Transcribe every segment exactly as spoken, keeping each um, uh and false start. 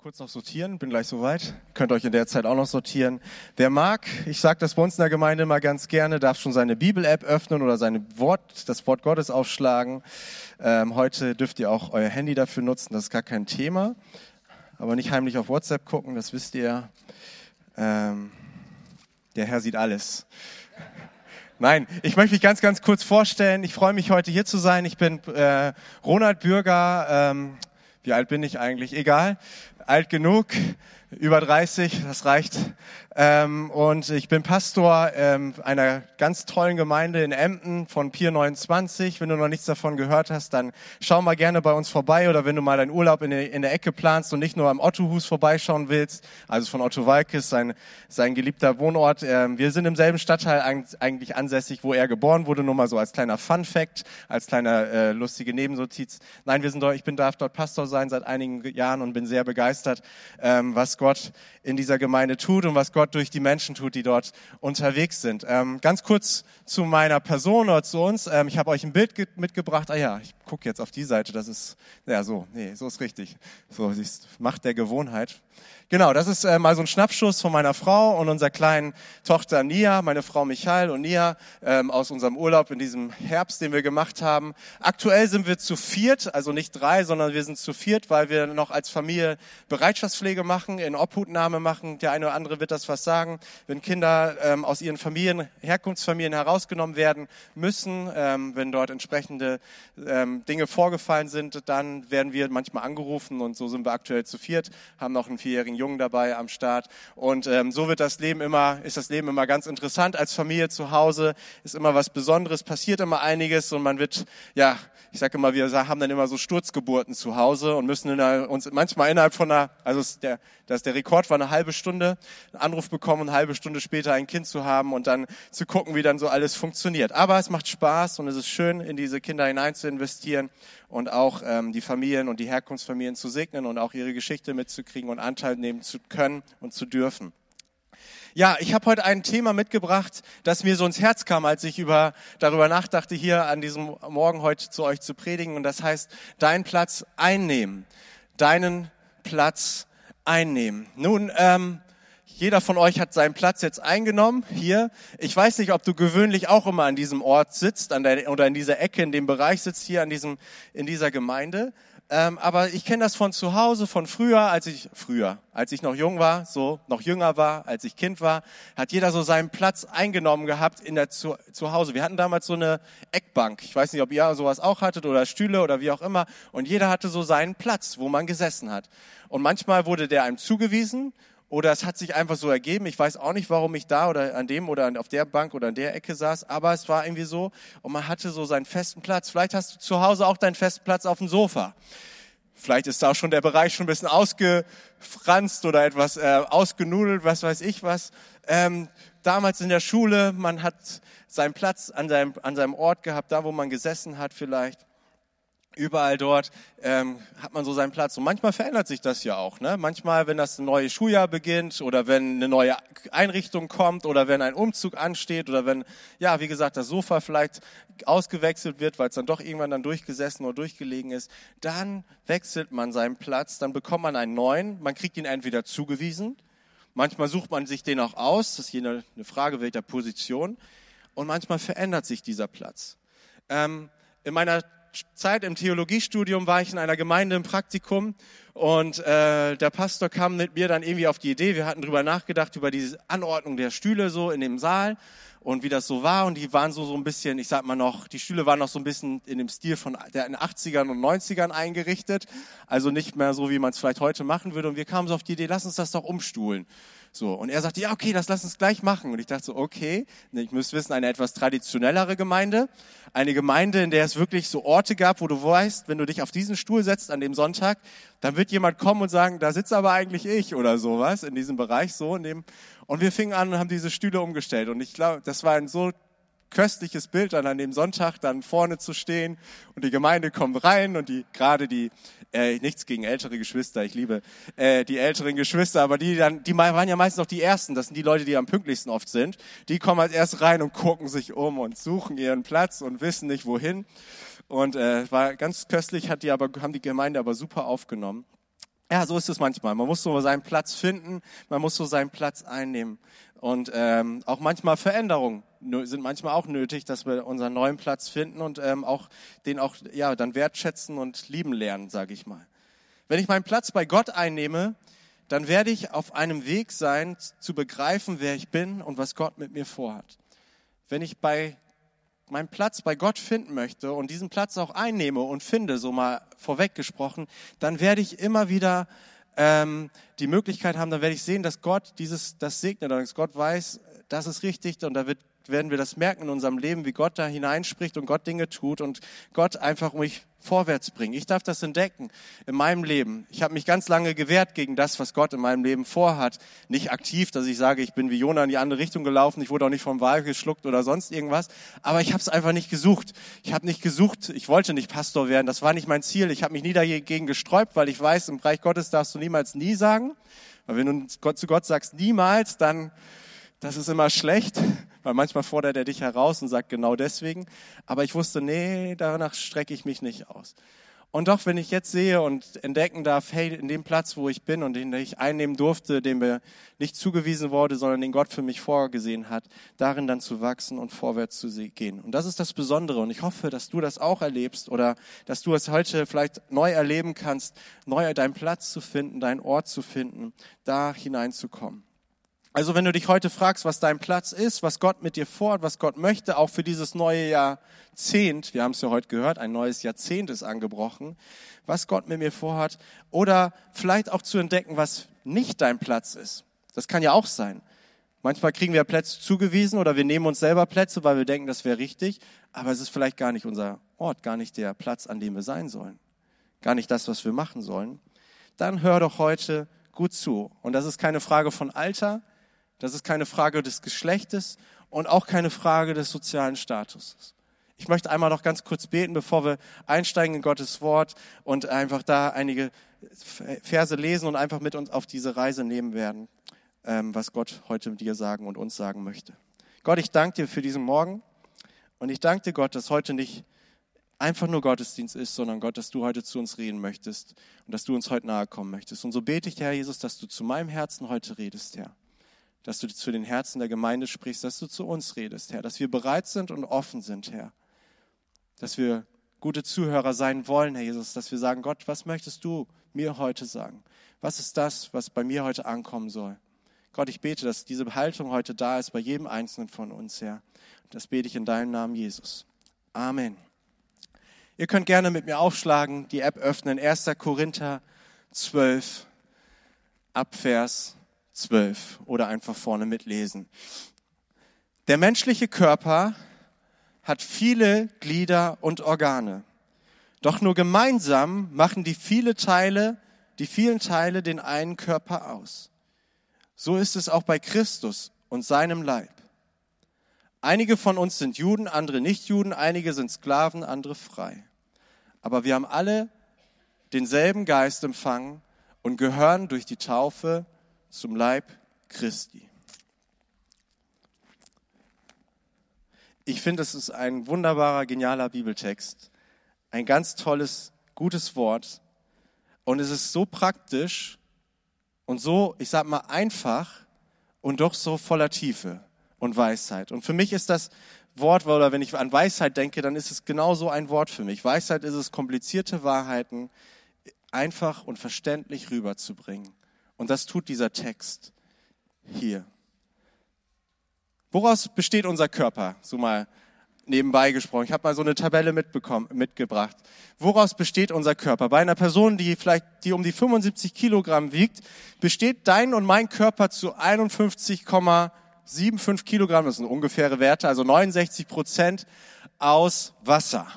kurz noch sortieren, bin gleich soweit. Könnt euch in der Zeit auch noch sortieren. Wer mag, ich sage das bei uns in der Gemeinde immer ganz gerne, darf schon seine Bibel-App öffnen oder seine Wort, das Wort Gottes aufschlagen. Ähm, heute dürft ihr auch euer Handy dafür nutzen, das ist gar kein Thema. Aber nicht heimlich auf WhatsApp gucken, das wisst ihr. Ähm, der Herr sieht alles. Nein, ich möchte mich ganz, ganz kurz vorstellen. Ich freue mich, heute hier zu sein. Ich bin äh, Ronald Bürger. Ähm, wie alt bin ich eigentlich? Egal. Alt genug. Über dreißig, das reicht. Ähm, und ich bin Pastor ähm, einer ganz tollen Gemeinde in Emden von Pier neunundzwanzig. Wenn du noch nichts davon gehört hast, dann schau mal gerne bei uns vorbei. Oder wenn du mal deinen Urlaub in der, in der Ecke planst und nicht nur am Ottohus vorbeischauen willst, also von Otto Walkes, sein, sein geliebter Wohnort. Ähm, wir sind im selben Stadtteil eigentlich ansässig, wo er geboren wurde. Nur mal so als kleiner Fun-Fact, als kleiner äh, lustige Nebennotiz. Nein, wir sind dort, ich bin, darf dort Pastor sein seit einigen Jahren und bin sehr begeistert, ähm, was Gott in dieser Gemeinde tut und was Gott durch die Menschen tut, die dort unterwegs sind. Ähm, ganz kurz zu meiner Person oder zu uns. Ähm, ich habe euch ein Bild ge- mitgebracht. Ah ja, ich gucke jetzt auf die Seite. Das ist, ja so, nee, so ist richtig. So, siehst, Macht der Gewohnheit. Genau, das ist äh, mal so ein Schnappschuss von meiner Frau und unserer kleinen Tochter Nia, meine Frau Michael und Nia ähm, aus unserem Urlaub in diesem Herbst, den wir gemacht haben. Aktuell sind wir zu viert, also nicht drei, sondern wir sind zu viert, weil wir noch als Familie Bereitschaftspflege machen, in Obhutnahme machen. Der eine oder andere wird das was sagen. Wenn Kinder ähm, aus ihren Familien, Herkunftsfamilien herausgenommen werden müssen, ähm, wenn dort entsprechende ähm, Dinge vorgefallen sind, dann werden wir manchmal angerufen und so sind wir aktuell zu viert, haben noch einen vierjährigen Jungen dabei am Start und ähm, so wird das Leben immer, ist das Leben immer ganz interessant als Familie zu Hause, ist immer was Besonderes, passiert immer einiges und man wird, ja, ich sage immer, wir haben dann immer so Sturzgeburten zu Hause und müssen in einer, uns manchmal innerhalb von einer, also der, das, der Rekord war eine halbe Stunde, einen Anruf bekommen, eine halbe Stunde später ein Kind zu haben und dann zu gucken, wie dann so alles funktioniert. Aber es macht Spaß und es ist schön, in diese Kinder hinein zu investieren und auch ähm, die Familien und die Herkunftsfamilien zu segnen und auch ihre Geschichte mitzukriegen und Anteil nehmen zu können und zu dürfen. Ja, ich habe heute ein Thema mitgebracht, das mir so ins Herz kam, als ich über, darüber nachdachte, hier an diesem Morgen heute zu euch zu predigen. Und das heißt, deinen Platz einnehmen. Deinen Platz einnehmen. Nun, ähm, jeder von euch hat seinen Platz jetzt eingenommen, hier. Ich weiß nicht, ob du gewöhnlich auch immer an diesem Ort sitzt, an der, oder in dieser Ecke, in dem Bereich sitzt, hier an diesem, in dieser Gemeinde. Ähm, aber ich kenne das von zu Hause, von früher, als ich, früher, als ich noch jung war, so, noch jünger war, als ich Kind war, hat jeder so seinen Platz eingenommen gehabt in der, zu, zu Hause. Wir hatten damals so eine Eckbank. Ich weiß nicht, ob ihr sowas auch hattet oder Stühle oder wie auch immer. Und jeder hatte so seinen Platz, wo man gesessen hat. Und manchmal wurde der einem zugewiesen. Oder es hat sich einfach so ergeben. Ich weiß auch nicht, warum ich da oder an dem oder auf der Bank oder an der Ecke saß. Aber es war irgendwie so und man hatte so seinen festen Platz. Vielleicht hast du zu Hause auch deinen festen Platz auf dem Sofa. Vielleicht ist da auch schon der Bereich schon ein bisschen ausgefranst oder etwas äh, ausgenudelt, was weiß ich was. Ähm, damals in der Schule, man hat seinen Platz an seinem, an seinem Ort gehabt, da wo man gesessen hat vielleicht. Überall dort ähm, hat man so seinen Platz. Und manchmal verändert sich das ja auch. Ne? Manchmal, wenn das neue Schuljahr beginnt oder wenn eine neue Einrichtung kommt oder wenn ein Umzug ansteht oder wenn, ja, wie gesagt, das Sofa vielleicht ausgewechselt wird, weil es dann doch irgendwann dann durchgesessen oder durchgelegen ist, dann wechselt man seinen Platz, dann bekommt man einen neuen. Man kriegt ihn entweder zugewiesen, manchmal sucht man sich den auch aus, das ist hier eine, eine Frage welcher Position. Und manchmal verändert sich dieser Platz. Ähm, in meiner Zeit im Theologiestudium war ich in einer Gemeinde im Praktikum und äh, der Pastor kam mit mir dann irgendwie auf die Idee, wir hatten drüber nachgedacht, über diese Anordnung der Stühle so in dem Saal und wie das so war und die waren so so ein bisschen, ich sag mal noch, die Stühle waren noch so ein bisschen in dem Stil von der in den achtzigern und neunzigern eingerichtet, also nicht mehr so, wie man es vielleicht heute machen würde und wir kamen so auf die Idee, lass uns das doch umstuhlen. So, und er sagte, ja, okay, das lass uns gleich machen. Und ich dachte so, okay, ich müsste wissen, eine etwas traditionellere Gemeinde. Eine Gemeinde, in der es wirklich so Orte gab, wo du weißt, wenn du dich auf diesen Stuhl setzt an dem Sonntag, dann wird jemand kommen und sagen, da sitze aber eigentlich ich oder sowas in diesem Bereich so. In dem. Und wir fingen an und haben diese Stühle umgestellt. Und ich glaube, das war ein so köstliches Bild, dann an dem Sonntag dann vorne zu stehen und die Gemeinde kommt rein und die gerade die äh, nichts gegen ältere Geschwister, ich liebe äh, die älteren Geschwister, aber die dann die waren ja meistens noch die Ersten, das sind die Leute, die am pünktlichsten oft sind, die kommen als erst rein und gucken sich um und suchen ihren Platz und wissen nicht wohin und äh, war ganz köstlich, hat die aber haben die Gemeinde aber super aufgenommen. Ja, so ist es manchmal. Man muss so seinen Platz finden, man muss so seinen Platz einnehmen. Und ähm, auch manchmal Veränderungen sind manchmal auch nötig, dass wir unseren neuen Platz finden und ähm, auch den auch ja dann wertschätzen und lieben lernen, sage ich mal. Wenn ich meinen Platz bei Gott einnehme, dann werde ich auf einem Weg sein, zu begreifen, wer ich bin und was Gott mit mir vorhat. Wenn ich bei meinen Platz bei Gott finden möchte und diesen Platz auch einnehme und finde, so mal vorweg gesprochen, dann werde ich immer wieder ähm, die Möglichkeit haben, dann werde ich sehen, dass Gott dieses das segnet, dass Gott weiß, das ist richtig und da wird, werden wir das merken in unserem Leben, wie Gott da hineinspricht und Gott Dinge tut und Gott einfach mich vorwärts bringt. Ich darf das entdecken in meinem Leben. Ich habe mich ganz lange gewehrt gegen das, was Gott in meinem Leben vorhat. Nicht aktiv, dass ich sage, ich bin wie Jona in die andere Richtung gelaufen, ich wurde auch nicht vom Wal geschluckt oder sonst irgendwas, aber ich habe es einfach nicht gesucht. Ich habe nicht gesucht, ich wollte nicht Pastor werden, das war nicht mein Ziel. Ich habe mich nie dagegen gesträubt, weil ich weiß, im Reich Gottes darfst du niemals nie sagen. Weil wenn du Gott zu Gott sagst niemals, dann das ist immer schlecht, weil manchmal fordert er dich heraus und sagt genau deswegen. Aber ich wusste, nee, danach strecke ich mich nicht aus. Und doch, wenn ich jetzt sehe und entdecken darf, hey, in dem Platz, wo ich bin und den ich einnehmen durfte, dem mir nicht zugewiesen wurde, sondern den Gott für mich vorgesehen hat, darin dann zu wachsen und vorwärts zu gehen. Und das ist das Besondere. Und ich hoffe, dass du das auch erlebst oder dass du es heute vielleicht neu erleben kannst, neu deinen Platz zu finden, deinen Ort zu finden, da hineinzukommen. Also wenn du dich heute fragst, was dein Platz ist, was Gott mit dir vorhat, was Gott möchte, auch für dieses neue Jahrzehnt, wir haben es ja heute gehört, ein neues Jahrzehnt ist angebrochen, was Gott mit mir vorhat, oder vielleicht auch zu entdecken, was nicht dein Platz ist. Das kann ja auch sein. Manchmal kriegen wir Plätze zugewiesen oder wir nehmen uns selber Plätze, weil wir denken, das wäre richtig, aber es ist vielleicht gar nicht unser Ort, gar nicht der Platz, an dem wir sein sollen, gar nicht das, was wir machen sollen. Dann hör doch heute gut zu. Und das ist keine Frage von Alter, das ist keine Frage des Geschlechtes und auch keine Frage des sozialen Statuses. Ich möchte einmal noch ganz kurz beten, bevor wir einsteigen in Gottes Wort und einfach da einige Verse lesen und einfach mit uns auf diese Reise nehmen werden, was Gott heute dir sagen und uns sagen möchte. Gott, ich danke dir für diesen Morgen und ich danke dir, Gott, dass heute nicht einfach nur Gottesdienst ist, sondern Gott, dass du heute zu uns reden möchtest und dass du uns heute nahe kommen möchtest. Und so bete ich, Herr Jesus, dass du zu meinem Herzen heute redest, Herr. Dass du zu den Herzen der Gemeinde sprichst, dass du zu uns redest, Herr, dass wir bereit sind und offen sind, Herr, dass wir gute Zuhörer sein wollen, Herr Jesus, dass wir sagen, Gott, was möchtest du mir heute sagen? Was ist das, was bei mir heute ankommen soll? Gott, ich bete, dass diese Haltung heute da ist bei jedem Einzelnen von uns, Herr. Das bete ich in deinem Namen, Jesus. Amen. Ihr könnt gerne mit mir aufschlagen, die App öffnen, erster Korinther zwölf, ab Vers zwölf oder einfach vorne mitlesen. Der menschliche Körper hat viele Glieder und Organe. Doch nur gemeinsam machen die viele Teile, die vielen Teile den einen Körper aus. So ist es auch bei Christus und seinem Leib. Einige von uns sind Juden, andere nicht Juden, einige sind Sklaven, andere frei. Aber wir haben alle denselben Geist empfangen und gehören durch die Taufe zum Leib Christi. Ich finde, es ist ein wunderbarer, genialer Bibeltext. Ein ganz tolles, gutes Wort. Und es ist so praktisch und so, ich sag mal, einfach und doch so voller Tiefe und Weisheit. Und für mich ist das Wort, oder wenn ich an Weisheit denke, dann ist es genau so ein Wort für mich. Weisheit ist es, komplizierte Wahrheiten einfach und verständlich rüberzubringen. Und das tut dieser Text hier. Woraus besteht unser Körper? So mal nebenbei gesprochen. Ich habe mal so eine Tabelle mitbekommen, mitgebracht. Woraus besteht unser Körper? Bei einer Person, die vielleicht die um die fünfundsiebzig Kilogramm wiegt, besteht dein und mein Körper zu einundfünfzig Komma fünfundsiebzig Kilogramm, das sind ungefähre Werte, also neunundsechzig Prozent aus Wasser.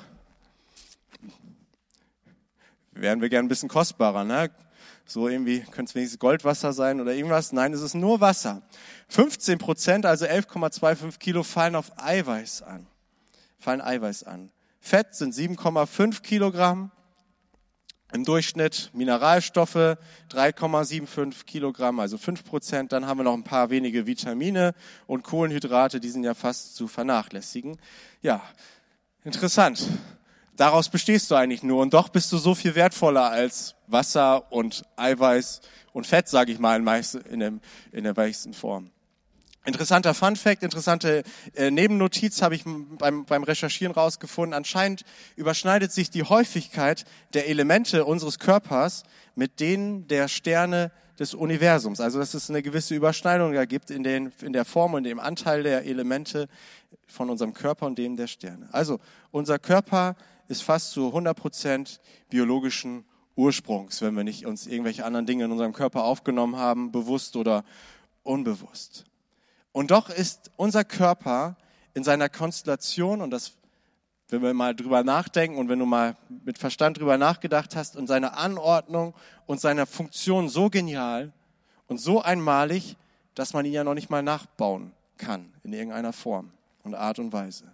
Wären wir gern ein bisschen kostbarer, ne? So irgendwie könnte es wenigstens Goldwasser sein oder irgendwas. Nein, es ist nur Wasser. fünfzehn Prozent, also elf Komma fünfundzwanzig Kilo, fallen auf Eiweiß an. Fallen Eiweiß an. Fett sind sieben Komma fünf Kilogramm. Im Durchschnitt Mineralstoffe drei Komma fünfundsiebzig Kilogramm, also fünf Prozent. Dann haben wir noch ein paar wenige Vitamine und Kohlenhydrate, die sind ja fast zu vernachlässigen. Ja, interessant. Daraus bestehst du eigentlich nur und doch bist du so viel wertvoller als Wasser und Eiweiß und Fett, sage ich mal, in, meist, in, dem, in der weichsten Form. Interessanter Funfact, interessante äh, Nebennotiz habe ich beim, beim Recherchieren rausgefunden. Anscheinend überschneidet sich die Häufigkeit der Elemente unseres Körpers mit denen der Sterne des Universums. Also dass es eine gewisse Überschneidung da gibt in, den, in der Form und dem Anteil der Elemente von unserem Körper und dem der Sterne. Also unser Körper ist fast zu hundert Prozent biologischen Ursprungs, wenn wir nicht uns irgendwelche anderen Dinge in unserem Körper aufgenommen haben, bewusst oder unbewusst. Und doch ist unser Körper in seiner Konstellation, und das, wenn wir mal drüber nachdenken und wenn du mal mit Verstand drüber nachgedacht hast, in seiner Anordnung und seiner Funktion so genial und so einmalig, dass man ihn ja noch nicht mal nachbauen kann in irgendeiner Form und Art und Weise.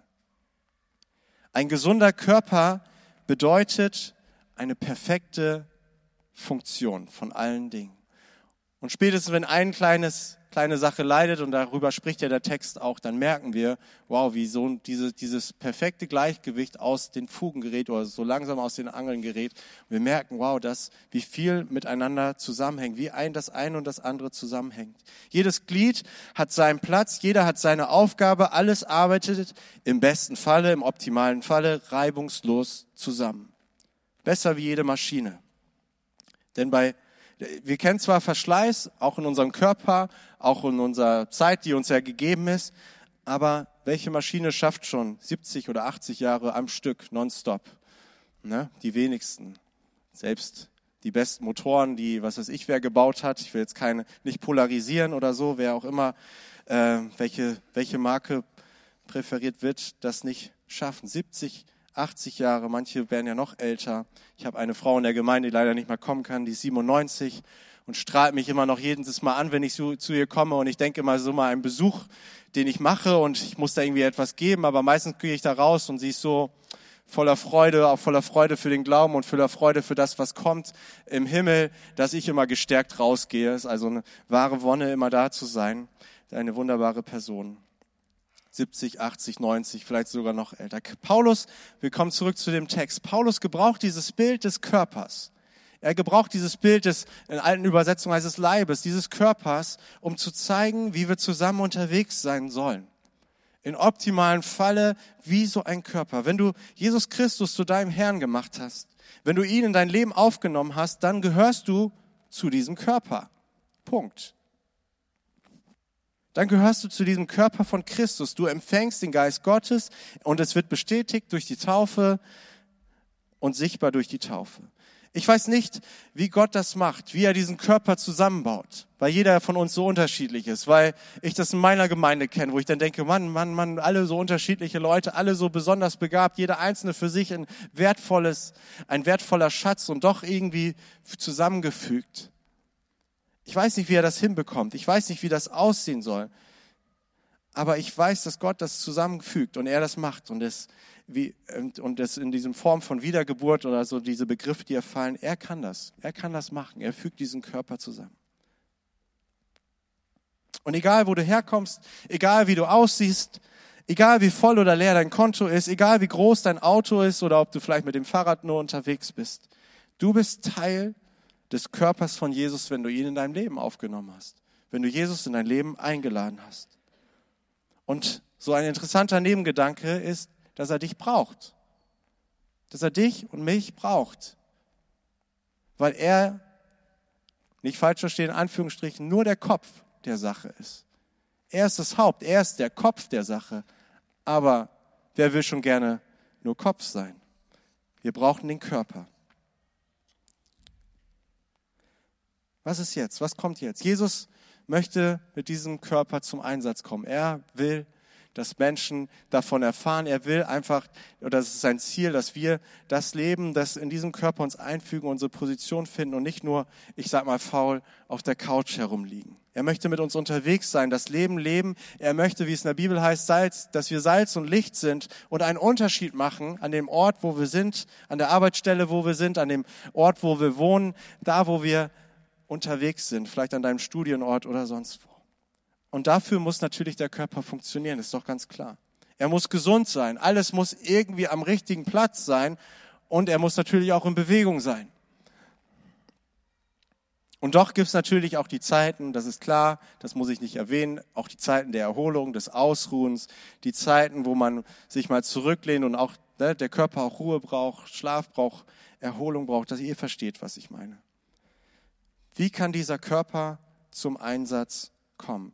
Ein gesunder Körper bedeutet eine perfekte Funktion von allen Dingen. Und spätestens, wenn ein kleines, kleine Sache leidet, und darüber spricht ja der Text auch, dann merken wir, wow, wie so diese, dieses perfekte Gleichgewicht aus den Fugen gerät oder so langsam aus den Angeln gerät. Und wir merken, wow, das, wie viel miteinander zusammenhängt, wie ein, das eine und das andere zusammenhängt. Jedes Glied hat seinen Platz, jeder hat seine Aufgabe, alles arbeitet im besten Falle, im optimalen Falle reibungslos zusammen. Besser wie jede Maschine. Denn bei Wir kennen zwar Verschleiß, auch in unserem Körper, auch in unserer Zeit, die uns ja gegeben ist, aber welche Maschine schafft schon siebzig oder achtzig Jahre am Stück, nonstop? Ne? Die wenigsten. Selbst die besten Motoren, die, was weiß ich, wer gebaut hat, ich will jetzt keine, nicht polarisieren oder so, wer auch immer, äh, welche, welche Marke präferiert wird, das nicht schaffen. siebzig, achtzig Jahre, manche werden ja noch älter. Ich habe eine Frau in der Gemeinde, die leider nicht mehr kommen kann, die ist siebenundneunzig und strahlt mich immer noch jedes Mal an, wenn ich so, zu ihr komme. Und ich denke immer so mal einen Besuch, den ich mache und ich muss da irgendwie etwas geben, aber meistens gehe ich da raus und sie ist so voller Freude, auch voller Freude für den Glauben und voller Freude für das, was kommt im Himmel, dass ich immer gestärkt rausgehe. Es ist also eine wahre Wonne, immer da zu sein. Eine wunderbare Person. siebzig, achtzig, neunzig, vielleicht sogar noch älter. Paulus, wir kommen zurück zu dem Text. Paulus gebraucht dieses Bild des Körpers. Er gebraucht dieses Bild des, in alten Übersetzungen heißt es Leibes, dieses Körpers, um zu zeigen, wie wir zusammen unterwegs sein sollen. In optimalen Falle wie so ein Körper. Wenn du Jesus Christus zu deinem Herrn gemacht hast, wenn du ihn in dein Leben aufgenommen hast, dann gehörst du zu diesem Körper. Punkt. Dann gehörst du zu diesem Körper von Christus. Du empfängst den Geist Gottes und es wird bestätigt durch die Taufe und sichtbar durch die Taufe. Ich weiß nicht, wie Gott das macht, wie er diesen Körper zusammenbaut, weil jeder von uns so unterschiedlich ist, weil ich das in meiner Gemeinde kenne, wo ich dann denke, Mann, Mann, Mann, alle so unterschiedliche Leute, alle so besonders begabt, jeder Einzelne für sich ein wertvolles, ein wertvoller Schatz und doch irgendwie zusammengefügt. Ich weiß nicht, wie er das hinbekommt. Ich weiß nicht, wie das aussehen soll. Aber ich weiß, dass Gott das zusammenfügt und er das macht. Und das, wie, und das in diesem Form von Wiedergeburt oder so, diese Begriffe, die erfallen, er kann das. Er kann das machen. Er fügt diesen Körper zusammen. Und egal, wo du herkommst, egal, wie du aussiehst, egal, wie voll oder leer dein Konto ist, egal, wie groß dein Auto ist oder ob du vielleicht mit dem Fahrrad nur unterwegs bist, du bist Teil des Körpers von Jesus, wenn du ihn in dein Leben aufgenommen hast, wenn du Jesus in dein Leben eingeladen hast. Und so ein interessanter Nebengedanke ist, dass er dich braucht, dass er dich und mich braucht, weil er, nicht falsch verstehen, in Anführungsstrichen, nur der Kopf der Sache ist. Er ist das Haupt, er ist der Kopf der Sache, aber wer will schon gerne nur Kopf sein? Wir brauchen den Körper. Was ist jetzt? Was kommt jetzt? Jesus möchte mit diesem Körper zum Einsatz kommen. Er will, dass Menschen davon erfahren. Er will einfach, oder das ist sein Ziel, dass wir das Leben, das in diesem Körper uns einfügen, unsere Position finden und nicht nur, ich sag mal faul, auf der Couch herumliegen. Er möchte mit uns unterwegs sein, das Leben leben. Er möchte, wie es in der Bibel heißt, Salz, dass wir Salz und Licht sind und einen Unterschied machen an dem Ort, wo wir sind, an der Arbeitsstelle, wo wir sind, an dem Ort, wo wir wohnen, da, wo wir unterwegs sind, vielleicht an deinem Studienort oder sonst wo. Und dafür muss natürlich der Körper funktionieren, ist doch ganz klar. Er muss gesund sein. Alles muss irgendwie am richtigen Platz sein. Und er muss natürlich auch in Bewegung sein. Und doch gibt es natürlich auch die Zeiten, das ist klar, das muss ich nicht erwähnen, auch die Zeiten der Erholung, des Ausruhens, die Zeiten, wo man sich mal zurücklehnt und auch ne, der Körper auch Ruhe braucht, Schlaf braucht, Erholung braucht, dass ihr versteht, was ich meine. Wie kann dieser Körper zum Einsatz kommen?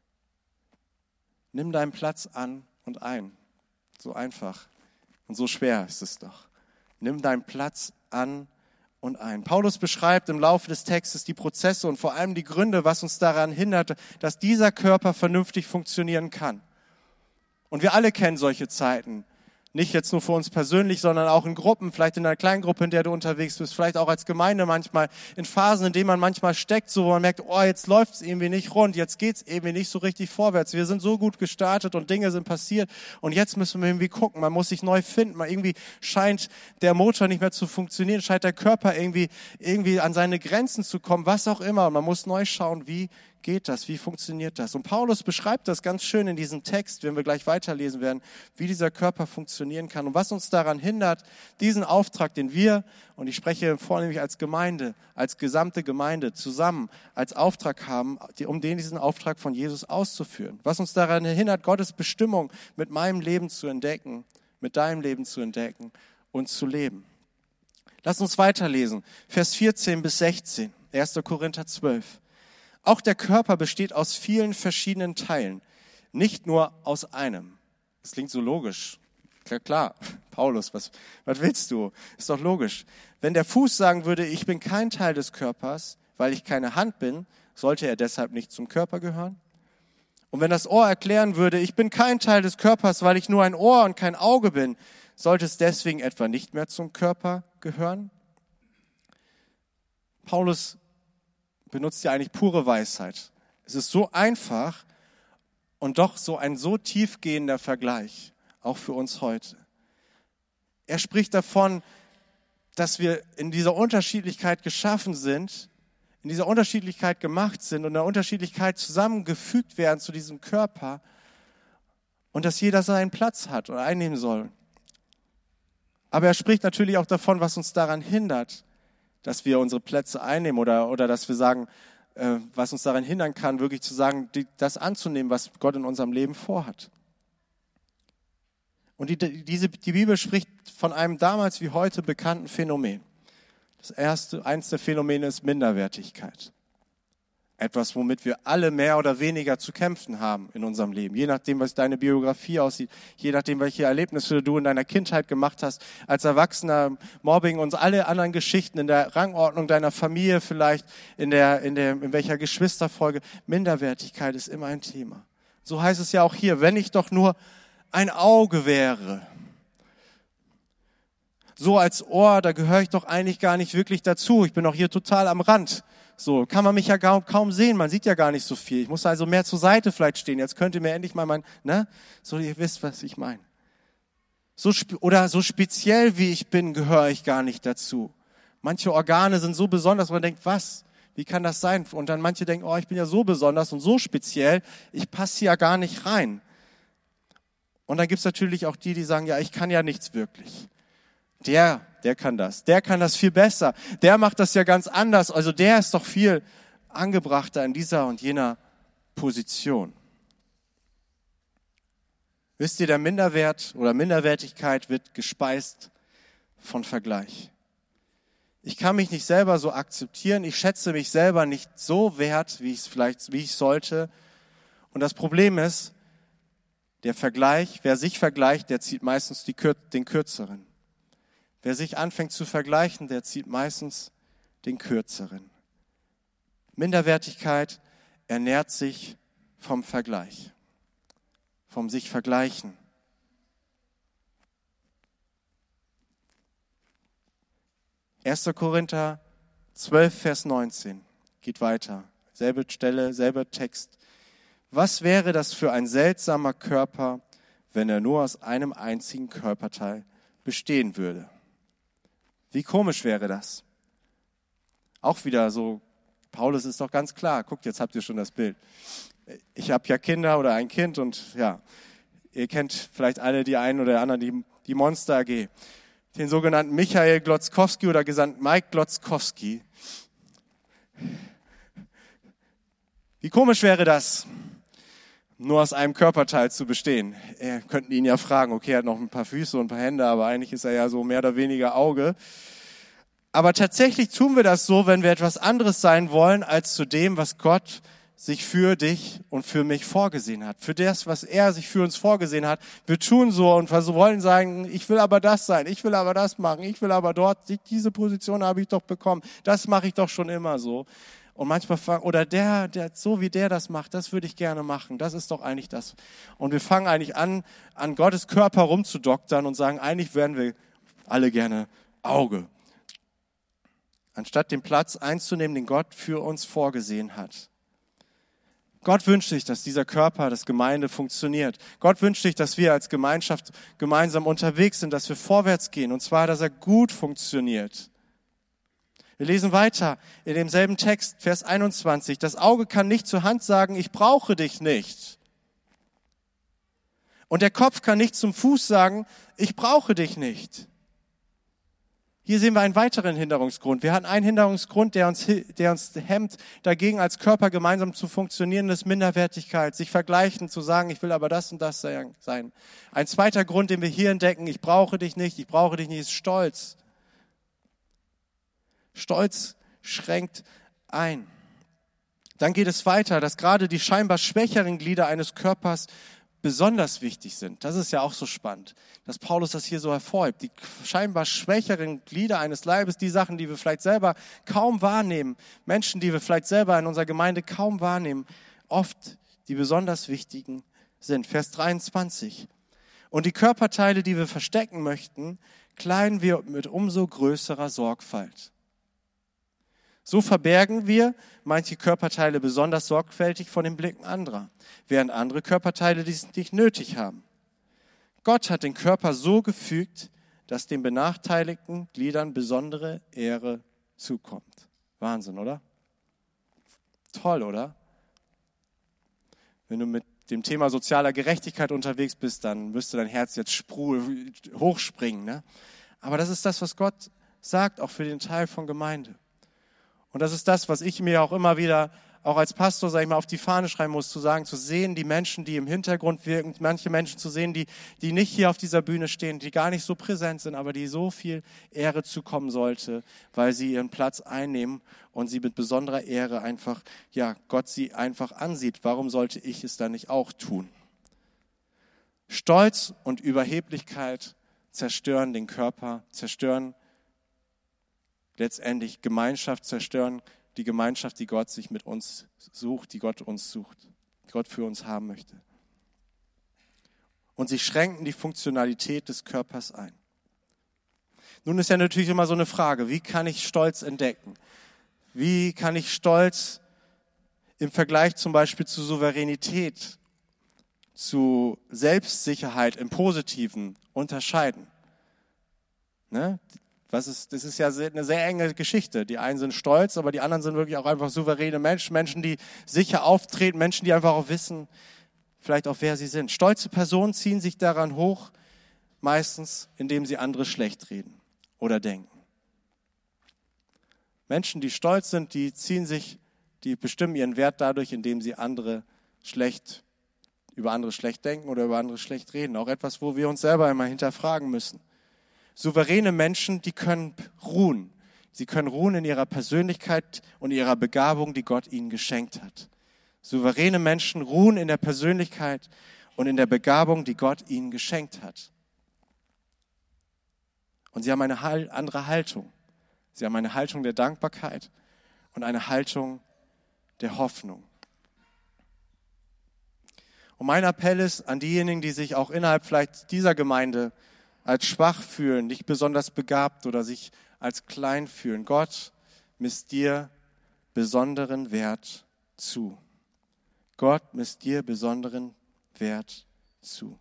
Nimm deinen Platz an und ein. So einfach und so schwer ist es doch. Nimm deinen Platz an und ein. Paulus beschreibt im Laufe des Textes die Prozesse und vor allem die Gründe, was uns daran hindert, dass dieser Körper vernünftig funktionieren kann. Und wir alle kennen solche Zeiten. Nicht jetzt nur für uns persönlich, sondern auch in Gruppen, vielleicht in einer kleinen Gruppe, in der du unterwegs bist, vielleicht auch als Gemeinde manchmal, in Phasen, in denen man manchmal steckt, so wo man merkt, oh, jetzt läuft es irgendwie nicht rund, jetzt geht es irgendwie nicht so richtig vorwärts. Wir sind so gut gestartet und Dinge sind passiert und jetzt müssen wir irgendwie gucken, man muss sich neu finden, man irgendwie scheint der Motor nicht mehr zu funktionieren, scheint der Körper irgendwie, irgendwie an seine Grenzen zu kommen, was auch immer. Und man muss neu schauen, wie geht das? Wie funktioniert das? Und Paulus beschreibt das ganz schön in diesem Text, wenn wir gleich weiterlesen werden, wie dieser Körper funktionieren kann und was uns daran hindert, diesen Auftrag, den wir, und ich spreche vornehmlich als Gemeinde, als gesamte Gemeinde zusammen als Auftrag haben, um den diesen Auftrag von Jesus auszuführen. Was uns daran hindert, Gottes Bestimmung mit meinem Leben zu entdecken, mit deinem Leben zu entdecken und zu leben. Lass uns weiterlesen. Vers vierzehn bis sechzehn, erster Korinther zwölf. Auch der Körper besteht aus vielen verschiedenen Teilen, nicht nur aus einem. Das klingt so logisch. Klar, klar. Paulus, was, was willst du? Ist doch logisch. Wenn der Fuß sagen würde, ich bin kein Teil des Körpers, weil ich keine Hand bin, sollte er deshalb nicht zum Körper gehören? Und wenn das Ohr erklären würde, ich bin kein Teil des Körpers, weil ich nur ein Ohr und kein Auge bin, sollte es deswegen etwa nicht mehr zum Körper gehören? Paulus benutzt ja eigentlich pure Weisheit. Es ist so einfach und doch so ein so tiefgehender Vergleich, auch für uns heute. Er spricht davon, dass wir in dieser Unterschiedlichkeit geschaffen sind, in dieser Unterschiedlichkeit gemacht sind und in der Unterschiedlichkeit zusammengefügt werden zu diesem Körper und dass jeder seinen Platz hat oder einnehmen soll. Aber er spricht natürlich auch davon, was uns daran hindert, dass wir unsere Plätze einnehmen oder, oder dass wir sagen, äh, was uns daran hindern kann, wirklich zu sagen, die, das anzunehmen, was Gott in unserem Leben vorhat. Und die, diese, die Bibel spricht von einem damals wie heute bekannten Phänomen. Das erste, eins der Phänomene ist Minderwertigkeit. Etwas, womit wir alle mehr oder weniger zu kämpfen haben in unserem Leben. Je nachdem, was deine Biografie aussieht, je nachdem, welche Erlebnisse du in deiner Kindheit gemacht hast, als Erwachsener, Mobbing und alle anderen Geschichten in der Rangordnung deiner Familie vielleicht, in der, in der, in welcher Geschwisterfolge. Minderwertigkeit ist immer ein Thema. So heißt es ja auch hier, wenn ich doch nur ein Auge wäre. So als Ohr, da gehöre ich doch eigentlich gar nicht wirklich dazu. Ich bin doch hier total am Rand. So kann man mich ja kaum sehen, man sieht ja gar nicht so viel. Ich muss also mehr zur Seite vielleicht stehen. Jetzt könnte mir endlich mal mein, ne? So, ihr wisst, was ich meine. So, oder so speziell wie ich bin, gehöre ich gar nicht dazu. Manche Organe sind so besonders, man denkt, was? Wie kann das sein? Und dann manche denken, oh, ich bin ja so besonders und so speziell, ich passe hier ja gar nicht rein. Und dann gibt's natürlich auch die, die sagen, ja, ich kann ja nichts wirklich. Der, der kann das. Der kann das viel besser. Der macht das ja ganz anders. Also der ist doch viel angebrachter in dieser und jener Position. Wisst ihr, der Minderwert oder Minderwertigkeit wird gespeist von Vergleich. Ich kann mich nicht selber so akzeptieren. Ich schätze mich selber nicht so wert, wie ich es vielleicht, wie ich sollte. Und das Problem ist, der Vergleich, wer sich vergleicht, der zieht meistens die, den Kürzeren. Wer sich anfängt zu vergleichen, der zieht meistens den Kürzeren. Minderwertigkeit ernährt sich vom Vergleich, vom sich vergleichen. erster Korinther zwölf, Vers neunzehn geht weiter. Selbe Stelle, selber Text. Was wäre das für ein seltsamer Körper, wenn er nur aus einem einzigen Körperteil bestehen würde? Wie komisch wäre das? Auch wieder so, Paulus ist doch ganz klar. Guckt, jetzt habt ihr schon das Bild. Ich habe ja Kinder oder ein Kind und ja, Ihr kennt vielleicht alle die einen oder anderen, die, die Monster A G. Den sogenannten Michael Glotzkowski oder gesandt Mike Glotzkowski. Wie komisch wäre das, nur aus einem Körperteil zu bestehen. Wir könnten ihn ja fragen, okay, er hat noch ein paar Füße und ein paar Hände, aber eigentlich ist er ja so mehr oder weniger Auge. Aber tatsächlich tun wir das so, wenn wir etwas anderes sein wollen, als zu dem, was Gott sich für dich und für mich vorgesehen hat. Für das, was er sich für uns vorgesehen hat. Wir tun so und wollen sagen, ich will aber das sein, ich will aber das machen, ich will aber dort, diese Position habe ich doch bekommen, das mache ich doch schon immer so. Und manchmal fangen, oder der, der, so wie der das macht, das würde ich gerne machen, das ist doch eigentlich das. Und wir fangen eigentlich an, an Gottes Körper rumzudoktern und sagen, eigentlich wären wir alle gerne Auge. Anstatt den Platz einzunehmen, den Gott für uns vorgesehen hat. Gott wünscht sich, dass dieser Körper, das Gemeinde funktioniert. Gott wünscht sich, dass wir als Gemeinschaft gemeinsam unterwegs sind, dass wir vorwärts gehen. Und zwar, dass er gut funktioniert. Wir lesen weiter in demselben Text, Vers einundzwanzig. Das Auge kann nicht zur Hand sagen, ich brauche dich nicht. Und der Kopf kann nicht zum Fuß sagen, ich brauche dich nicht. Hier sehen wir einen weiteren Hinderungsgrund. Wir hatten einen Hinderungsgrund, der uns, der uns hemmt, dagegen als Körper gemeinsam zu funktionieren, das ist Minderwertigkeit, sich vergleichen, zu sagen, ich will aber das und das sein. Ein zweiter Grund, den wir hier entdecken, ich brauche dich nicht, ich brauche dich nicht, ist Stolz. Stolz schränkt ein. Dann geht es weiter, dass gerade die scheinbar schwächeren Glieder eines Körpers besonders wichtig sind. Das ist ja auch so spannend, dass Paulus das hier so hervorhebt. Die scheinbar schwächeren Glieder eines Leibes, die Sachen, die wir vielleicht selber kaum wahrnehmen, Menschen, die wir vielleicht selber in unserer Gemeinde kaum wahrnehmen, oft die besonders wichtigen sind. Vers dreiundzwanzig. Und die Körperteile, die wir verstecken möchten, kleiden wir mit umso größerer Sorgfalt. So verbergen wir manche Körperteile besonders sorgfältig von den Blicken anderer, während andere Körperteile dies nicht nötig haben. Gott hat den Körper so gefügt, dass den benachteiligten Gliedern besondere Ehre zukommt. Wahnsinn, oder? Toll, oder? Wenn du mit dem Thema sozialer Gerechtigkeit unterwegs bist, dann müsste dein Herz jetzt spru- hochspringen. Ne? Aber das ist das, was Gott sagt, auch für den Teil von Gemeinde. Und das ist das, was ich mir auch immer wieder, auch als Pastor, sag ich mal, auf die Fahne schreiben muss, zu sagen, zu sehen, die Menschen, die im Hintergrund wirken, manche Menschen zu sehen, die, die nicht hier auf dieser Bühne stehen, die gar nicht so präsent sind, aber die so viel Ehre zukommen sollte, weil sie ihren Platz einnehmen und sie mit besonderer Ehre einfach, ja, Gott sie einfach ansieht. Warum sollte ich es dann nicht auch tun? Stolz und Überheblichkeit zerstören den Körper, zerstören letztendlich Gemeinschaft, zerstören die Gemeinschaft, die Gott sich mit uns sucht, die Gott uns sucht, die Gott für uns haben möchte. Und sie schränken die Funktionalität des Körpers ein. Nun ist ja natürlich immer so eine Frage, wie kann ich Stolz entdecken? Wie kann ich Stolz im Vergleich zum Beispiel zu Souveränität, zu Selbstsicherheit im Positiven unterscheiden? Ne? Was ist, das ist ja eine sehr enge Geschichte. Die einen sind stolz, aber die anderen sind wirklich auch einfach souveräne Menschen. Menschen, die sicher auftreten, Menschen, die einfach auch wissen, vielleicht auch wer sie sind. Stolze Personen ziehen sich daran hoch, meistens indem sie andere schlecht reden oder denken. Menschen, die stolz sind, die ziehen sich, die bestimmen ihren Wert dadurch, indem sie andere schlecht, über andere schlecht denken oder über andere schlecht reden. Auch etwas, wo wir uns selber immer hinterfragen müssen. Souveräne Menschen, die können ruhen. Sie können ruhen in ihrer Persönlichkeit und ihrer Begabung, die Gott ihnen geschenkt hat. Souveräne Menschen ruhen in der Persönlichkeit und in der Begabung, die Gott ihnen geschenkt hat. Und sie haben eine andere Haltung. Sie haben eine Haltung der Dankbarkeit und eine Haltung der Hoffnung. Und mein Appell ist an diejenigen, die sich auch innerhalb vielleicht dieser Gemeinde als schwach fühlen, nicht besonders begabt oder sich als klein fühlen. Gott misst dir besonderen Wert zu. Gott misst dir besonderen Wert zu.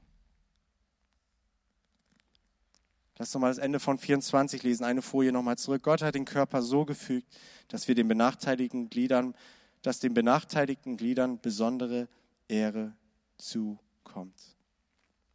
Lass doch mal das Ende von vierundzwanzig lesen, eine Folie nochmal zurück. Gott hat den Körper so gefügt, dass wir den benachteiligten Gliedern, dass den benachteiligten Gliedern besondere Ehre zukommt.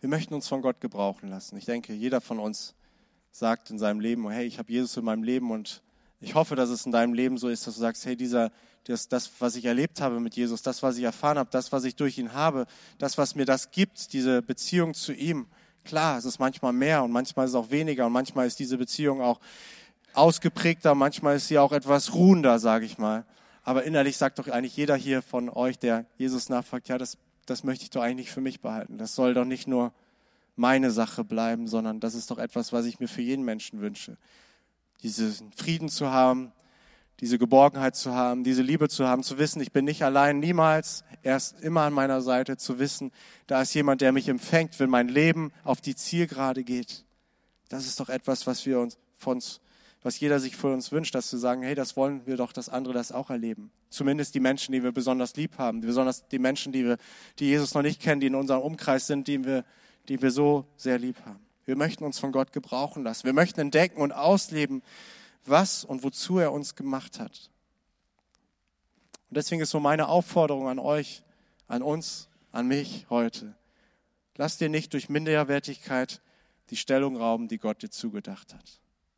Wir möchten uns von Gott gebrauchen lassen. Ich denke, jeder von uns sagt in seinem Leben, hey, ich habe Jesus in meinem Leben und ich hoffe, dass es in deinem Leben so ist, dass du sagst, hey, dieser, das, das, was ich erlebt habe mit Jesus, das, was ich erfahren habe, das, was ich durch ihn habe, das, was mir das gibt, diese Beziehung zu ihm. Klar, es ist manchmal mehr und manchmal ist es auch weniger und manchmal ist diese Beziehung auch ausgeprägter, manchmal ist sie auch etwas ruhender, sage ich mal. Aber innerlich sagt doch eigentlich jeder hier von euch, der Jesus nachfragt, ja, das, das möchte ich doch eigentlich für mich behalten. Das soll doch nicht nur meine Sache bleiben, sondern das ist doch etwas, was ich mir für jeden Menschen wünsche. Diesen Frieden zu haben, diese Geborgenheit zu haben, diese Liebe zu haben, zu wissen, ich bin nicht allein, niemals, er ist immer an meiner Seite, zu wissen, da ist jemand, der mich empfängt, wenn mein Leben auf die Zielgerade geht. Das ist doch etwas, was wir uns von uns, was jeder sich für uns wünscht, dass wir sagen, hey, das wollen wir doch, dass andere das auch erleben. Zumindest die Menschen, die wir besonders lieb haben, besonders die Menschen, die wir, die Jesus noch nicht kennen, die in unserem Umkreis sind, die wir, die wir so sehr lieb haben. Wir möchten uns von Gott gebrauchen lassen. Wir möchten entdecken und ausleben, was und wozu er uns gemacht hat. Und deswegen ist so meine Aufforderung an euch, an uns, an mich heute. Lass dir nicht durch Minderwertigkeit die Stellung rauben, die Gott dir zugedacht hat.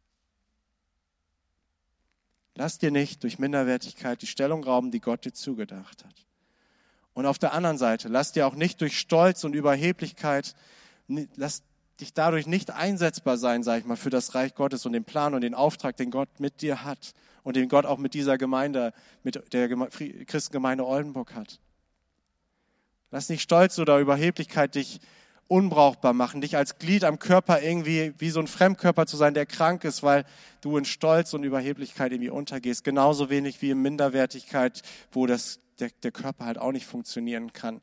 Lass dir nicht durch Minderwertigkeit die Stellung rauben, die Gott dir zugedacht hat. Und auf der anderen Seite, lass dir auch nicht durch Stolz und Überheblichkeit, lass dich dadurch nicht einsetzbar sein, sage ich mal, für das Reich Gottes und den Plan und den Auftrag, den Gott mit dir hat und den Gott auch mit dieser Gemeinde, mit der Christengemeinde Oldenburg hat. Lass nicht Stolz oder Überheblichkeit dich unbrauchbar machen, dich als Glied am Körper irgendwie wie so ein Fremdkörper zu sein, der krank ist, weil du in Stolz und Überheblichkeit irgendwie untergehst. Genauso wenig wie in Minderwertigkeit, wo das, der, der Körper halt auch nicht funktionieren kann.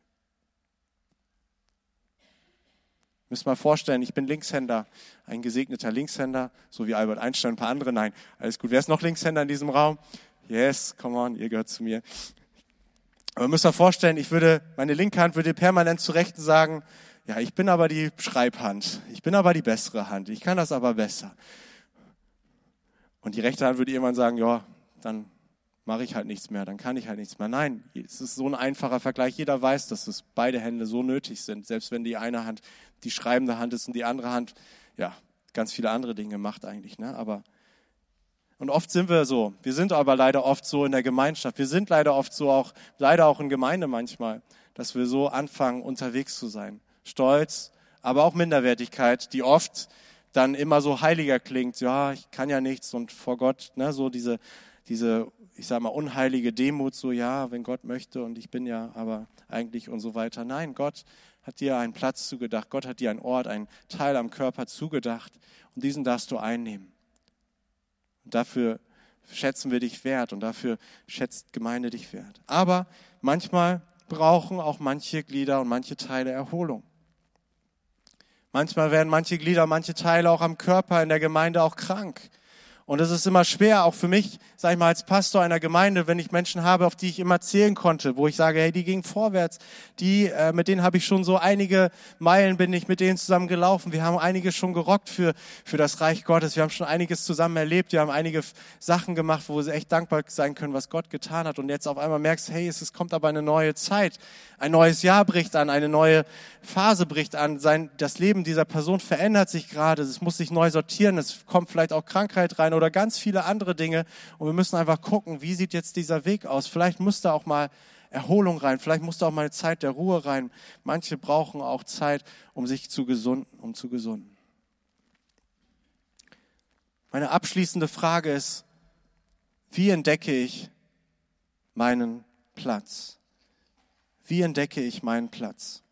Müsst mal vorstellen, ich bin Linkshänder, ein gesegneter Linkshänder, so wie Albert Einstein, ein paar andere. Nein, alles gut. Wer ist noch Linkshänder in diesem Raum? Yes, come on, ihr gehört zu mir. Aber müsst mal vorstellen, ich würde, meine linke Hand würde permanent zur Rechten sagen, ja, ich bin aber die Schreibhand, ich bin aber die bessere Hand, ich kann das aber besser. Und die rechte Hand würde irgendwann sagen, ja, dann mache ich halt nichts mehr, dann kann ich halt nichts mehr. Nein, es ist so ein einfacher Vergleich. Jeder weiß, dass es beide Hände so nötig sind, selbst wenn die eine Hand die schreibende Hand ist und die andere Hand, ja, ganz viele andere Dinge macht eigentlich, ne? Aber und oft sind wir so. Wir sind aber leider oft so in der Gemeinschaft. Wir sind leider oft so auch, leider auch in Gemeinde manchmal, dass wir so anfangen, unterwegs zu sein. Stolz, aber auch Minderwertigkeit, die oft dann immer so heiliger klingt. Ja, ich kann ja nichts und vor Gott, ne, so diese, diese, ich sag mal, unheilige Demut, so ja, wenn Gott möchte und ich bin ja aber eigentlich und so weiter. Nein, Gott hat dir einen Platz zugedacht. Gott hat dir einen Ort, einen Teil am Körper zugedacht und diesen darfst du einnehmen. Und dafür schätzen wir dich wert und dafür schätzt Gemeinde dich wert. Aber manchmal brauchen auch manche Glieder und manche Teile Erholung. Manchmal werden manche Glieder, manche Teile auch am Körper in der Gemeinde auch krank. Und es ist immer schwer, auch für mich, sag ich mal, als Pastor einer Gemeinde, wenn ich Menschen habe, auf die ich immer zählen konnte, wo ich sage, hey, die gingen vorwärts, die, äh, mit denen habe ich schon so einige Meilen, bin ich mit denen zusammen gelaufen, wir haben einiges schon gerockt für, für das Reich Gottes, wir haben schon einiges zusammen erlebt, wir haben einige Sachen gemacht, wo sie echt dankbar sein können, was Gott getan hat und jetzt auf einmal merkst, hey, es, es kommt aber eine neue Zeit, ein neues Jahr bricht an, eine neue Phase bricht an, sein, das Leben dieser Person verändert sich gerade, es muss sich neu sortieren, es kommt vielleicht auch Krankheit rein oder ganz viele andere Dinge und wir müssen einfach gucken, wie sieht jetzt dieser Weg aus. Vielleicht muss da auch mal Erholung rein, vielleicht muss da auch mal eine Zeit der Ruhe rein. Manche brauchen auch Zeit, um sich zu gesunden, um zu gesunden. Meine abschließende Frage ist, wie entdecke ich meinen Platz? Wie entdecke ich meinen Platz?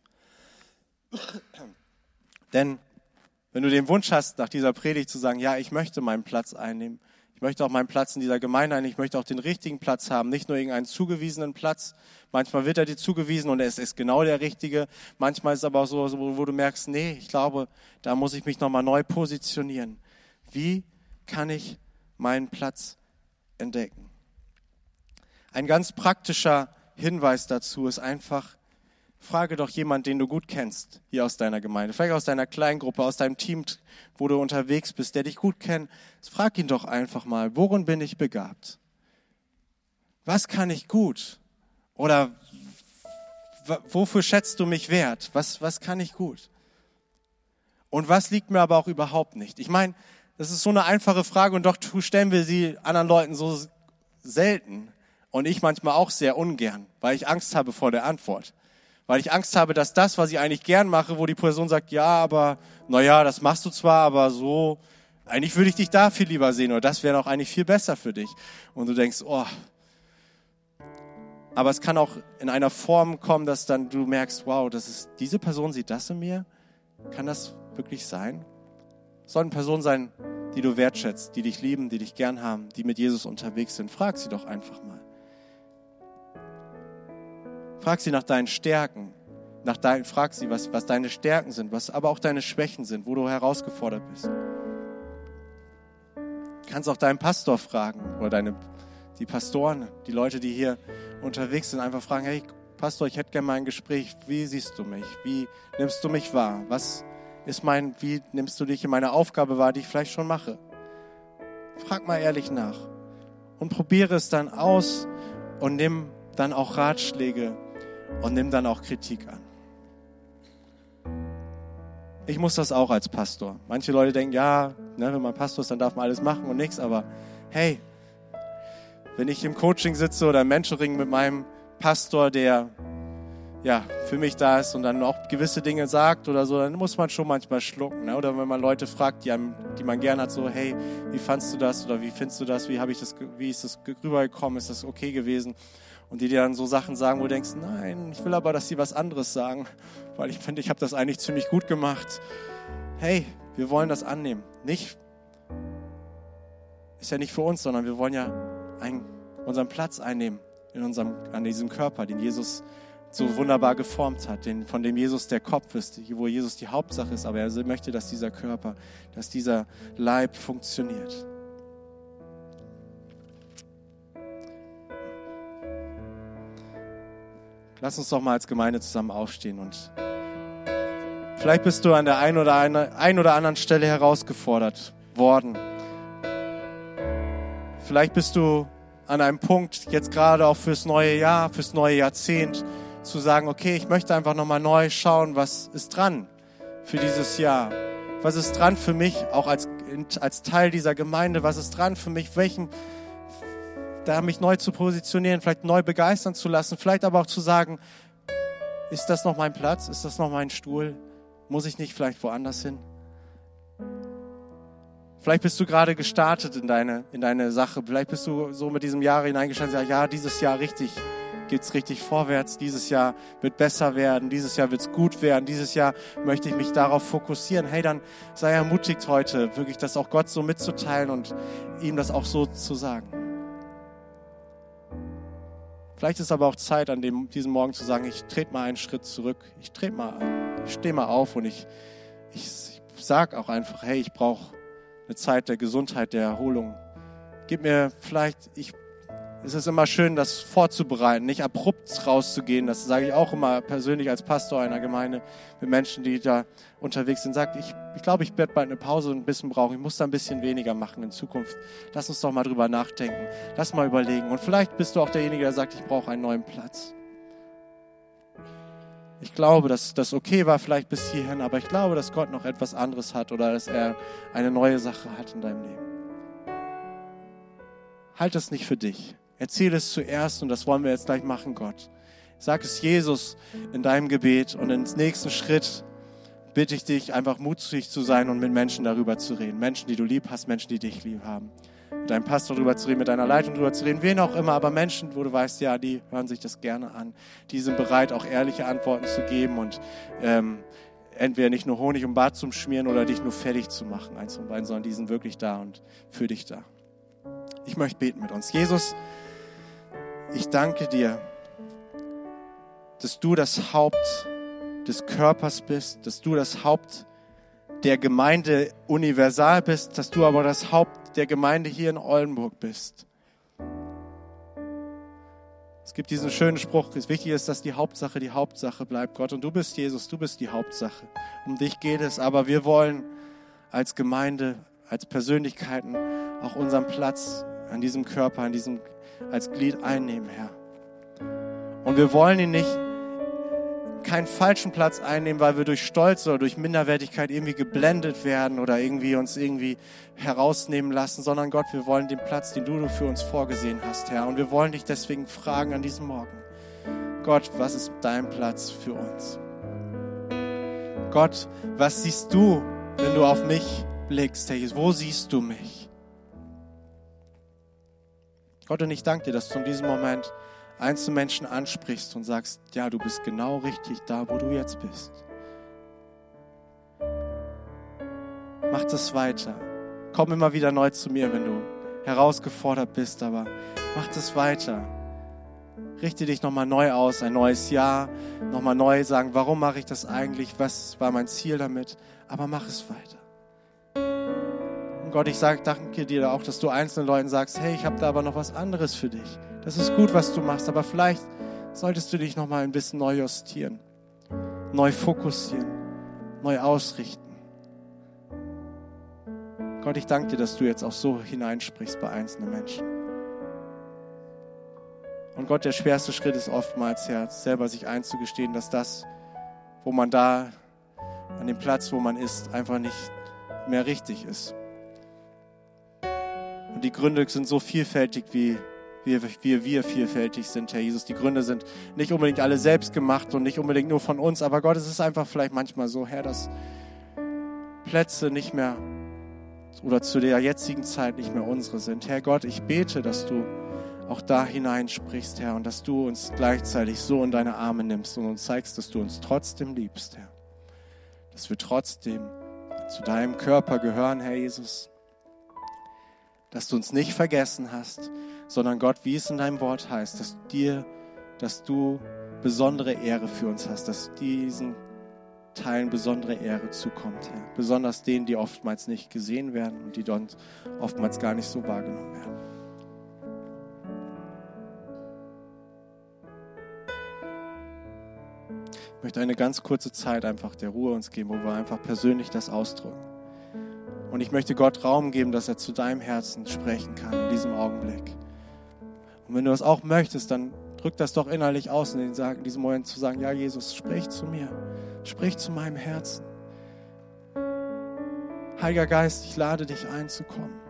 Denn wenn du den Wunsch hast, nach dieser Predigt zu sagen, ja, ich möchte meinen Platz einnehmen, ich möchte auch meinen Platz in dieser Gemeinde einnehmen, ich möchte auch den richtigen Platz haben, nicht nur irgendeinen zugewiesenen Platz. Manchmal wird er dir zugewiesen und es ist genau der richtige. Manchmal ist es aber auch so, wo du merkst, nee, ich glaube, da muss ich mich nochmal neu positionieren. Wie kann ich meinen Platz entdecken? Ein ganz praktischer Hinweis dazu ist einfach, frage doch jemanden, den du gut kennst, hier aus deiner Gemeinde, vielleicht aus deiner Kleingruppe, aus deinem Team, wo du unterwegs bist, der dich gut kennt. Frag ihn doch einfach mal, worin bin ich begabt? Was kann ich gut? Oder w- wofür schätzt du mich wert? Was, was kann ich gut? Und was liegt mir aber auch überhaupt nicht? Ich meine, das ist so eine einfache Frage und doch stellen wir sie anderen Leuten so selten. Und ich manchmal auch sehr ungern, weil ich Angst habe vor der Antwort. Weil ich Angst habe, dass das, was ich eigentlich gern mache, wo die Person sagt, ja, aber, naja, das machst du zwar, aber so, eigentlich würde ich dich da viel lieber sehen oder das wäre doch eigentlich viel besser für dich. Und du denkst, oh. Aber es kann auch in einer Form kommen, dass dann du merkst, wow, das ist, diese Person sieht das in mir? Kann das wirklich sein? Es soll eine Person sein, die du wertschätzt, die dich lieben, die dich gern haben, die mit Jesus unterwegs sind. Frag sie doch einfach mal. Frag sie nach deinen Stärken. Nach dein, frag sie, was, was deine Stärken sind, was aber auch deine Schwächen sind, wo du herausgefordert bist. Du kannst auch deinen Pastor fragen oder deine, die Pastoren, die Leute, die hier unterwegs sind, einfach fragen, hey Pastor, ich hätte gerne mal ein Gespräch. Wie siehst du mich? Wie nimmst du mich wahr? Was ist mein, wie nimmst du dich in meine Aufgabe wahr, die ich vielleicht schon mache? Frag mal ehrlich nach und probiere es dann aus und nimm dann auch Ratschläge und nimm dann auch Kritik an. Ich muss das auch als Pastor. Manche Leute denken, ja, ne, wenn man Pastor ist, dann darf man alles machen und nichts. Aber hey, wenn ich im Coaching sitze oder im Mentoring mit meinem Pastor, der ja für mich da ist und dann auch gewisse Dinge sagt oder so, dann muss man schon manchmal schlucken. Ne? Oder wenn man Leute fragt, die, einem, die man gern hat, so, hey, wie fandst du das oder wie findest du das? Wie habe ich das, wie ist das rübergekommen? Ist das okay gewesen? Und die dir dann so Sachen sagen, wo du denkst, nein, ich will aber, dass sie was anderes sagen, weil ich finde, ich habe das eigentlich ziemlich gut gemacht. Hey, wir wollen das annehmen. Nicht, ist ja nicht für uns, sondern wir wollen ja einen, unseren Platz einnehmen in unserem, an diesem Körper, den Jesus so wunderbar geformt hat, den, von dem Jesus der Kopf ist, wo Jesus die Hauptsache ist, aber er möchte, dass dieser Körper, dass dieser Leib funktioniert. Lass uns doch mal als Gemeinde zusammen aufstehen und vielleicht bist du an der einen oder, eine, ein oder anderen Stelle herausgefordert worden. Vielleicht bist du an einem Punkt, jetzt gerade auch fürs neue Jahr, fürs neue Jahrzehnt, zu sagen, okay, ich möchte einfach nochmal neu schauen, was ist dran für dieses Jahr? Was ist dran für mich, auch als, als Teil dieser Gemeinde? Was ist dran für mich, welchen da mich neu zu positionieren, vielleicht neu begeistern zu lassen, vielleicht aber auch zu sagen, ist das noch mein Platz? Ist das noch mein Stuhl? Muss ich nicht vielleicht woanders hin? Vielleicht bist du gerade gestartet in deine, in deine Sache. Vielleicht bist du so mit diesem Jahr hineingestanden und sagst, ja, dieses Jahr richtig, geht's richtig vorwärts. Dieses Jahr wird besser werden. Dieses Jahr wird's gut werden. Dieses Jahr möchte ich mich darauf fokussieren. Hey, dann sei ermutigt heute, wirklich das auch Gott so mitzuteilen und ihm das auch so zu sagen. Vielleicht ist aber auch Zeit, an dem, diesem Morgen zu sagen, ich trete mal einen Schritt zurück. Ich trete mal, ich stehe mal auf und ich, ich, ich sage auch einfach, hey, ich brauche eine Zeit der Gesundheit, der Erholung. Gib mir vielleicht, ich, es ist immer schön, das vorzubereiten, nicht abrupt rauszugehen. Das sage ich auch immer persönlich als Pastor einer Gemeinde mit Menschen, die da unterwegs sind. Sagt, ich, ich glaube, ich werde bald eine Pause und ein bisschen brauchen. Ich muss da ein bisschen weniger machen in Zukunft. Lass uns doch mal drüber nachdenken. Lass mal überlegen. Und vielleicht bist du auch derjenige, der sagt, ich brauche einen neuen Platz. Ich glaube, dass das okay war vielleicht bis hierhin, aber ich glaube, dass Gott noch etwas anderes hat oder dass er eine neue Sache hat in deinem Leben. Halt es nicht für dich. Erzähl es zuerst und das wollen wir jetzt gleich machen, Gott. Sag es Jesus in deinem Gebet und im nächsten Schritt bitte ich dich, einfach mutig zu sein und mit Menschen darüber zu reden. Menschen, die du lieb hast, Menschen, die dich lieb haben. Mit deinem Pastor darüber zu reden, mit deiner Leitung darüber zu reden, wen auch immer, aber Menschen, wo du weißt, ja, die hören sich das gerne an. Die sind bereit, auch ehrliche Antworten zu geben und ähm, entweder nicht nur Honig im Bart zu schmieren oder dich nur fertig zu machen, eins von beiden, sondern die sind wirklich da und für dich da. Ich möchte beten mit uns. Jesus, ich danke dir, dass du das Haupt des Körpers bist, dass du das Haupt der Gemeinde universal bist, dass du aber das Haupt der Gemeinde hier in Oldenburg bist. Es gibt diesen schönen Spruch, es wichtig ist, dass die Hauptsache die Hauptsache bleibt, Gott. Und du bist Jesus, du bist die Hauptsache. Um dich geht es, aber wir wollen als Gemeinde, als Persönlichkeiten auch unseren Platz an diesem Körper, an diesem, als Glied einnehmen, Herr. Und wir wollen ihn nicht keinen falschen Platz einnehmen, weil wir durch Stolz oder durch Minderwertigkeit irgendwie geblendet werden oder irgendwie uns irgendwie herausnehmen lassen, sondern Gott, wir wollen den Platz, den du für uns vorgesehen hast, Herr. Und wir wollen dich deswegen fragen an diesem Morgen, Gott, was ist dein Platz für uns? Gott, was siehst du, wenn du auf mich blickst, Herr Jesus? Wo siehst du mich? Gott, und ich danke dir, dass du in diesem Moment einzelne Menschen ansprichst und sagst, ja, du bist genau richtig da, wo du jetzt bist. Mach das weiter. Komm immer wieder neu zu mir, wenn du herausgefordert bist, aber mach das weiter. Richte dich nochmal neu aus, ein neues Jahr, nochmal neu sagen, warum mache ich das eigentlich, was war mein Ziel damit, aber mach es weiter. Und Gott, ich sage, danke dir auch, dass du einzelnen Leuten sagst, hey, ich habe da aber noch was anderes für dich. Das ist gut, was du machst, aber vielleicht solltest du dich nochmal ein bisschen neu justieren, neu fokussieren, neu ausrichten. Gott, ich danke dir, dass du jetzt auch so hineinsprichst bei einzelnen Menschen. Und Gott, der schwerste Schritt ist oftmals, Herr, selber sich einzugestehen, dass das, wo man da, an dem Platz, wo man ist, einfach nicht mehr richtig ist. Und die Gründe sind so vielfältig, wie wir, wir, wir vielfältig sind, Herr Jesus. Die Gründe sind nicht unbedingt alle selbst gemacht und nicht unbedingt nur von uns, aber Gott, es ist einfach vielleicht manchmal so, Herr, dass Plätze nicht mehr oder zu der jetzigen Zeit nicht mehr unsere sind. Herr Gott, ich bete, dass du auch da hineinsprichst, Herr, und dass du uns gleichzeitig so in deine Arme nimmst und uns zeigst, dass du uns trotzdem liebst, Herr. Dass wir trotzdem zu deinem Körper gehören, Herr Jesus. Dass du uns nicht vergessen hast, sondern Gott, wie es in deinem Wort heißt, dass dir, dass du besondere Ehre für uns hast, dass diesen Teilen besondere Ehre zukommt, Herr. Besonders denen, die oftmals nicht gesehen werden und die dort oftmals gar nicht so wahrgenommen werden. Ich möchte eine ganz kurze Zeit einfach der Ruhe uns geben, wo wir einfach persönlich das ausdrücken. Und ich möchte Gott Raum geben, dass er zu deinem Herzen sprechen kann in diesem Augenblick. Und wenn du das auch möchtest, dann drück das doch innerlich aus, in diesem Moment zu sagen, ja Jesus, sprich zu mir, sprich zu meinem Herzen. Heiliger Geist, ich lade dich ein zu kommen.